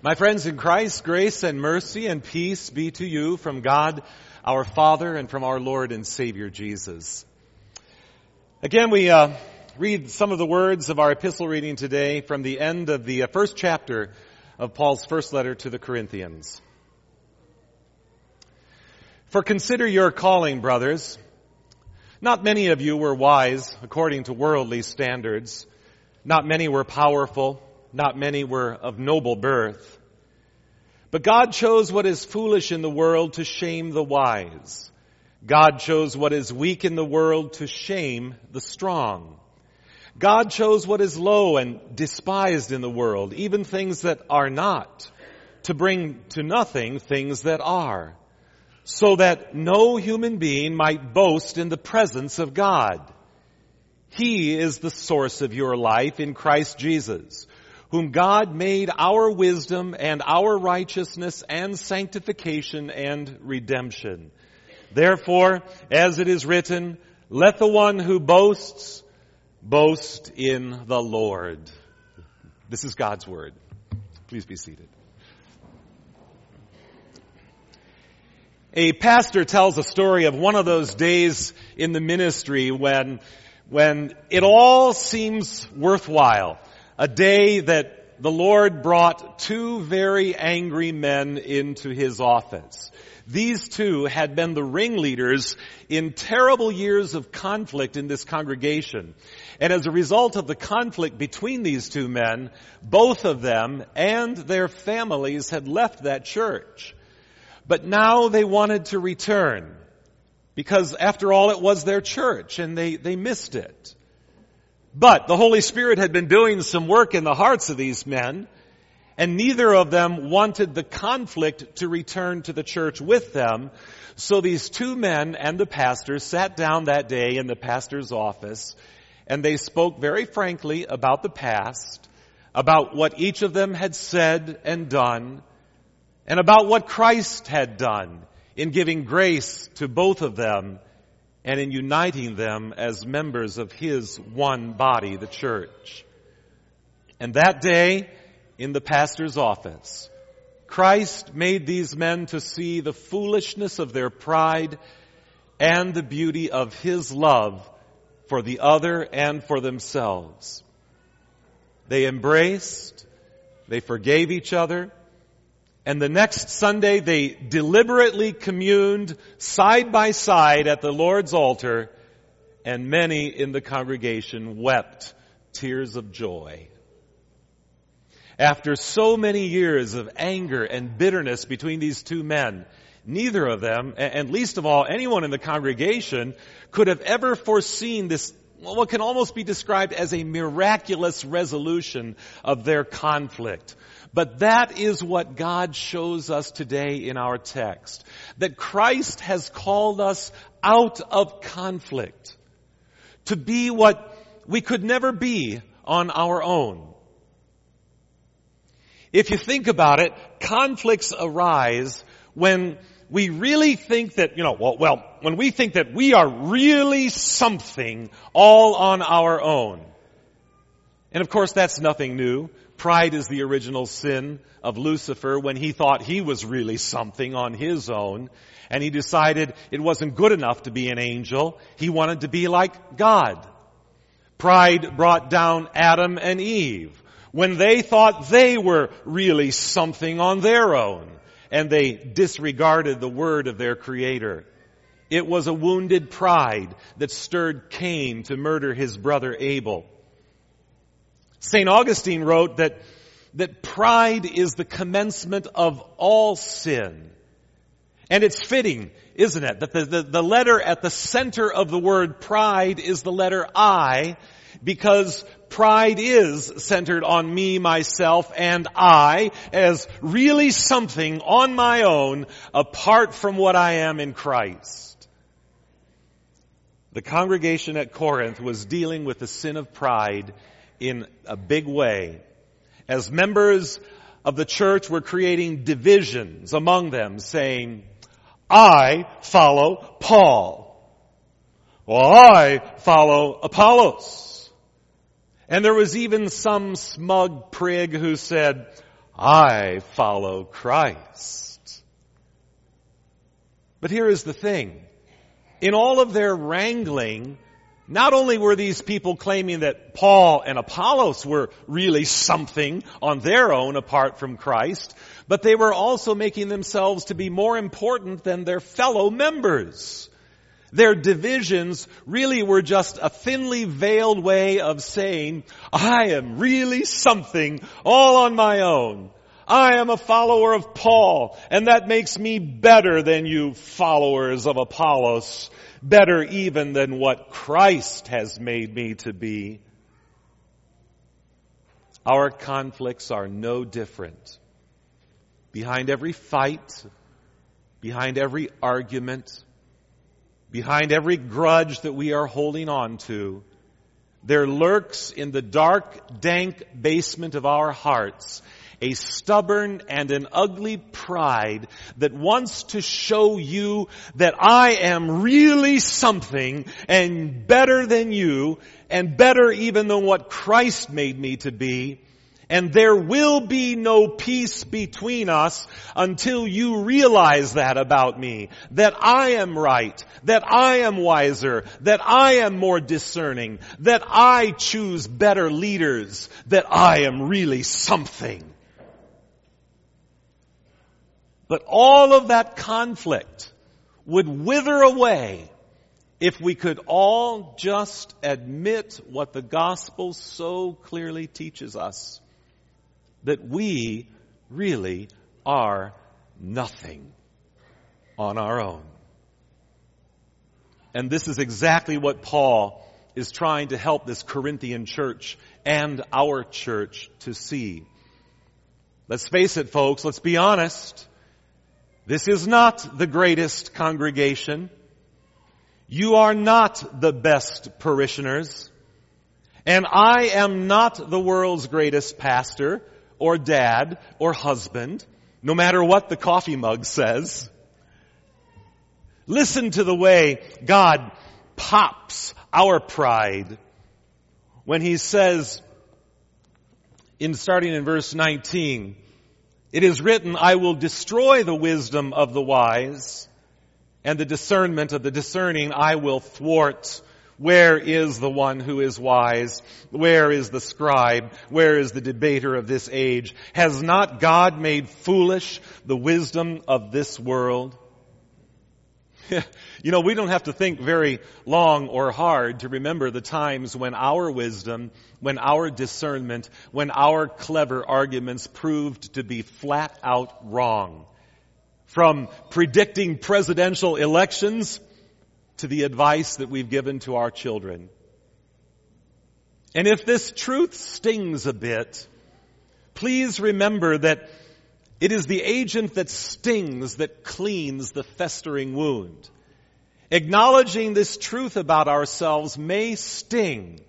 My friends in Christ, grace and mercy and peace be to you from God, our Father, and from our Lord and Savior, Jesus. Again, we read some of the words of our epistle reading today from the end of the first chapter of Paul's first letter to the Corinthians. For consider your calling, brothers. Not many of you were wise according to worldly standards. Not many were powerful. Not many were of noble birth. But God chose what is foolish in the world to shame the wise. God chose what is weak in the world to shame the strong. God chose what is low and despised in the world, even things that are not, to bring to nothing things that are, so that no human being might boast in the presence of God. He is the source of your life in Christ Jesus, whom God made our wisdom and our righteousness and sanctification and redemption. Therefore, as it is written, let the one who boasts, boast in the Lord. This is God's word. Please be seated. A pastor tells a story of one of those days in the ministry when it all seems worthwhile. A day that the Lord brought two very angry men into his office. These two had been the ringleaders in terrible years of conflict in this congregation. And as a result of the conflict between these two men, both of them and their families had left that church. But now they wanted to return, because after all it was their church and they missed it. But the Holy Spirit had been doing some work in the hearts of these men, and neither of them wanted the conflict to return to the church with them. So these two men and the pastor sat down that day in the pastor's office, and they spoke very frankly about the past, about what each of them had said and done, and about what Christ had done in giving grace to both of them and in uniting them as members of His one body, the church. And that day, in the pastor's office, Christ made these men to see the foolishness of their pride and the beauty of His love for the other and for themselves. They embraced, they forgave each other, and the next Sunday they deliberately communed side by side at the Lord's altar, and many in the congregation wept tears of joy. After so many years of anger and bitterness between these two men, neither of them, and least of all anyone in the congregation, could have ever foreseen this, what can almost be described as a miraculous resolution of their conflict. But that is what God shows us today in our text. That Christ has called us out of conflict to be what we could never be on our own. If you think about it, conflicts arise when we really think that, when we think that we are really something all on our own. And of course, that's nothing new. Pride is the original sin of Lucifer when he thought he was really something on his own, and he decided it wasn't good enough to be an angel. He wanted to be like God. Pride brought down Adam and Eve when they thought they were really something on their own, and they disregarded the word of their Creator. It was a wounded pride that stirred Cain to murder his brother Abel. St. Augustine wrote that pride is the commencement of all sin. And it's fitting, isn't it, that the letter at the center of the word pride is the letter I, because pride is centered on me, myself, and I as really something on my own apart from what I am in Christ. The congregation at Corinth was dealing with the sin of pride in a big way. As members of the church were creating divisions among them, saying, I follow Paul. Well, I follow Apollos. And there was even some smug prig who said, I follow Christ. But here is the thing. In all of their wrangling, not only were these people claiming that Paul and Apollos were really something on their own apart from Christ, but they were also making themselves to be more important than their fellow members. Their divisions really were just a thinly veiled way of saying, I am really something all on my own. I am a follower of Paul, and that makes me better than you followers of Apollos, better even than what Christ has made me to be. Our conflicts are no different. Behind every fight, behind every argument, behind every grudge that we are holding on to, there lurks in the dark, dank basement of our hearts a stubborn and an ugly pride that wants to show you that I am really something and better than you and better even than what Christ made me to be. And there will be no peace between us until you realize that about me, that I am right, that I am wiser, that I am more discerning, that I choose better leaders, that I am really something. But all of that conflict would wither away if we could all just admit what the gospel so clearly teaches us, that we really are nothing on our own. And this is exactly what Paul is trying to help this Corinthian church and our church to see. Let's face it, folks, let's be honest. This is not the greatest congregation. You are not the best parishioners. And I am not the world's greatest pastor or dad or husband, no matter what the coffee mug says. Listen to the way God pops our pride when He says, starting in verse 19, it is written, I will destroy the wisdom of the wise, and the discernment of the discerning I will thwart. Where is the one who is wise? Where is the scribe? Where is the debater of this age? Has not God made foolish the wisdom of this world? You know, we don't have to think very long or hard to remember the times when our wisdom, when our discernment, when our clever arguments proved to be flat out wrong. From predicting presidential elections to the advice that we've given to our children. And if this truth stings a bit, please remember that it is the agent that stings that cleans the festering wound. Acknowledging this truth about ourselves may sting.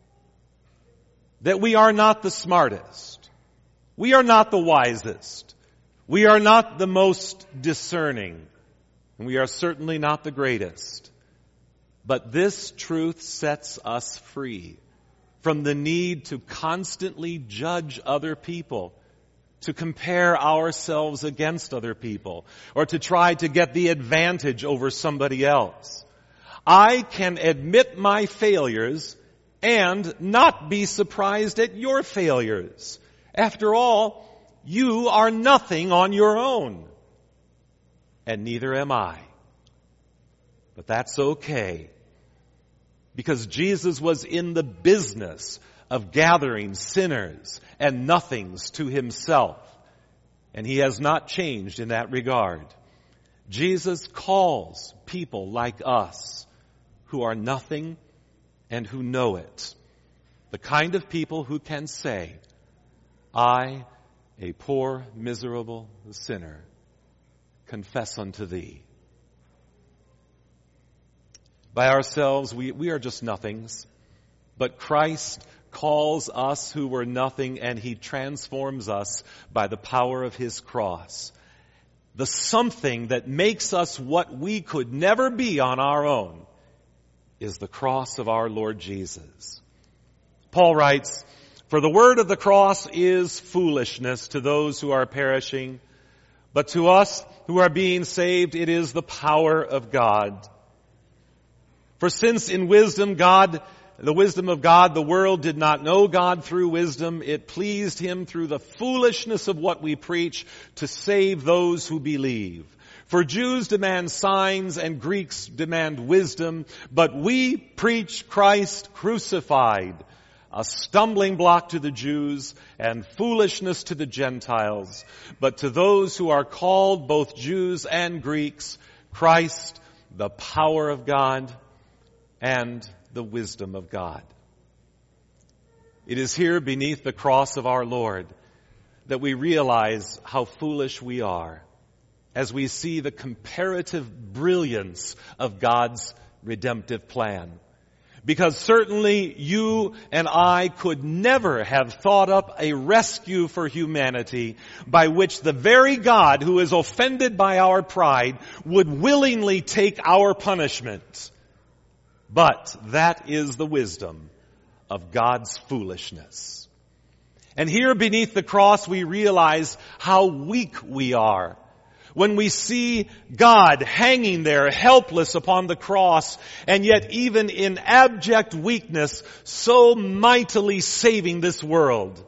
That we are not the smartest. We are not the wisest. We are not the most discerning. And we are certainly not the greatest. But this truth sets us free from the need to constantly judge other people, to compare ourselves against other people, or to try to get the advantage over somebody else. I can admit my failures and not be surprised at your failures. After all, you are nothing on your own, and neither am I. But that's okay, because Jesus was in the business of gathering sinners and nothings to Himself. And He has not changed in that regard. Jesus calls people like us who are nothing and who know it. The kind of people who can say, I, a poor, miserable sinner, confess unto Thee. By ourselves, we are just nothings. But Christ calls us who were nothing, and He transforms us by the power of His cross. The something that makes us what we could never be on our own is the cross of our Lord Jesus. Paul writes, For the word of the cross is foolishness to those who are perishing, but to us who are being saved, it is the power of God. For since in the wisdom of God, the world did not know God through wisdom, it pleased him through the foolishness of what we preach to save those who believe. For Jews demand signs and Greeks demand wisdom, but we preach Christ crucified, a stumbling block to the Jews and foolishness to the Gentiles. But to those who are called, both Jews and Greeks, Christ, the power of God and the wisdom of God. It is here beneath the cross of our Lord that we realize how foolish we are as we see the comparative brilliance of God's redemptive plan. Because certainly you and I could never have thought up a rescue for humanity by which the very God who is offended by our pride would willingly take our punishment. But that is the wisdom of God's foolishness. And here beneath the cross we realize how weak we are. When we see God hanging there helpless upon the cross, and yet even in abject weakness, so mightily saving this world.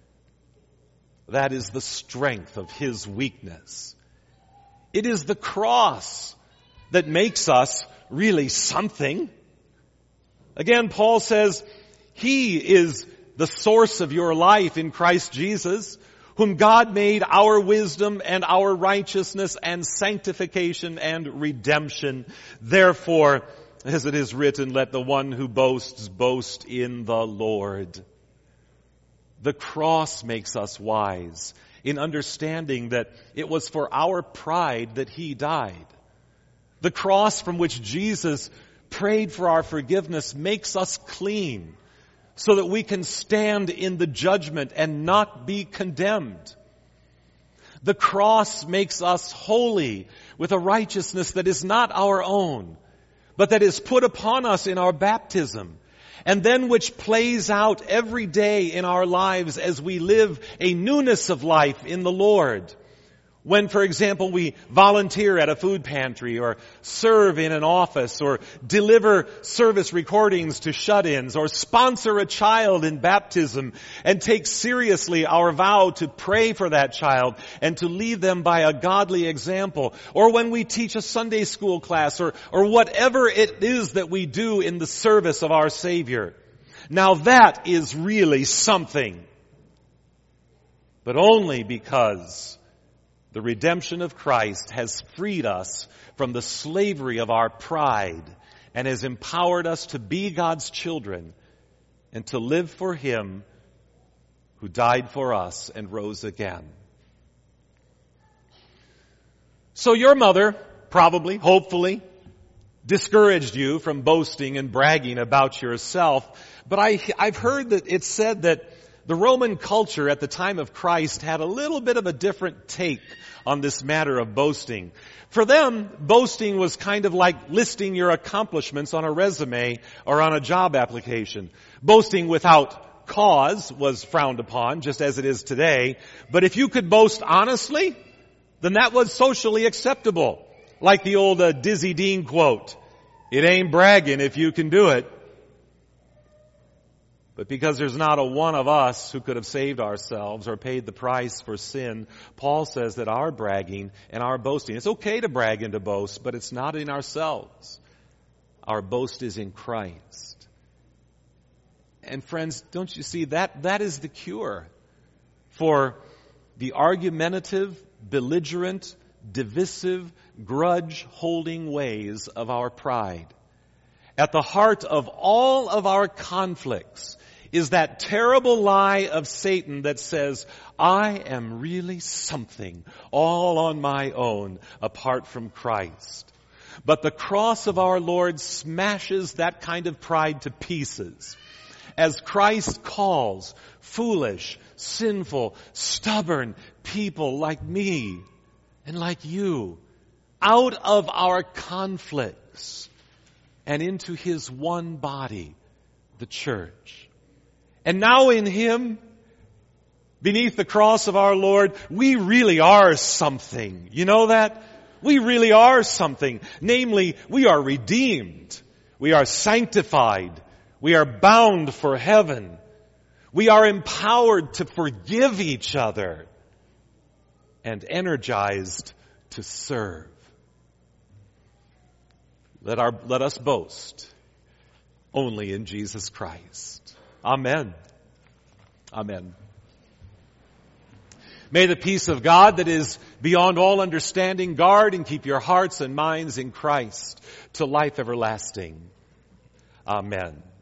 That is the strength of his weakness. It is the cross that makes us really something. Again, Paul says, he is the source of your life in Christ Jesus, whom God made our wisdom and our righteousness and sanctification and redemption. Therefore, as it is written, let the one who boasts boast in the Lord. The cross makes us wise in understanding that it was for our pride that he died. The cross from which Jesus prayed for our forgiveness makes us clean, so that we can stand in the judgment and not be condemned. The cross makes us holy with a righteousness that is not our own, but that is put upon us in our baptism, and then which plays out every day in our lives as we live a newness of life in the Lord. When, for example, we volunteer at a food pantry or serve in an office or deliver service recordings to shut-ins or sponsor a child in baptism and take seriously our vow to pray for that child and to lead them by a godly example, or when we teach a Sunday school class or whatever it is that we do in the service of our Savior. Now that is really something, but only because the redemption of Christ has freed us from the slavery of our pride and has empowered us to be God's children and to live for him who died for us and rose again. So your mother probably, hopefully, discouraged you from boasting and bragging about yourself. But I've heard that it's said that the Roman culture at the time of Christ had a little bit of a different take on this matter of boasting. For them, boasting was kind of like listing your accomplishments on a resume or on a job application. Boasting without cause was frowned upon, just as it is today. But if you could boast honestly, then that was socially acceptable. Like the old Dizzy Dean quote, "It ain't bragging if you can do it." But because there's not a one of us who could have saved ourselves or paid the price for sin, Paul says that our bragging and our boasting, it's okay to brag and to boast, but it's not in ourselves. Our boast is in Christ. And friends, don't you see, that is the cure for the argumentative, belligerent, divisive, grudge-holding ways of our pride. At the heart of all of our conflicts is that terrible lie of Satan that says, I am really something all on my own apart from Christ. But the cross of our Lord smashes that kind of pride to pieces as Christ calls foolish, sinful, stubborn people like me and like you out of our conflicts and into his one body, the church. And now in Him, beneath the cross of our Lord, we really are something. You know that? We really are something. Namely, we are redeemed. We are sanctified. We are bound for heaven. We are empowered to forgive each other and energized to serve. Let us boast only in Jesus Christ. Amen. Amen. May the peace of God that is beyond all understanding guard and keep your hearts and minds in Christ to life everlasting. Amen.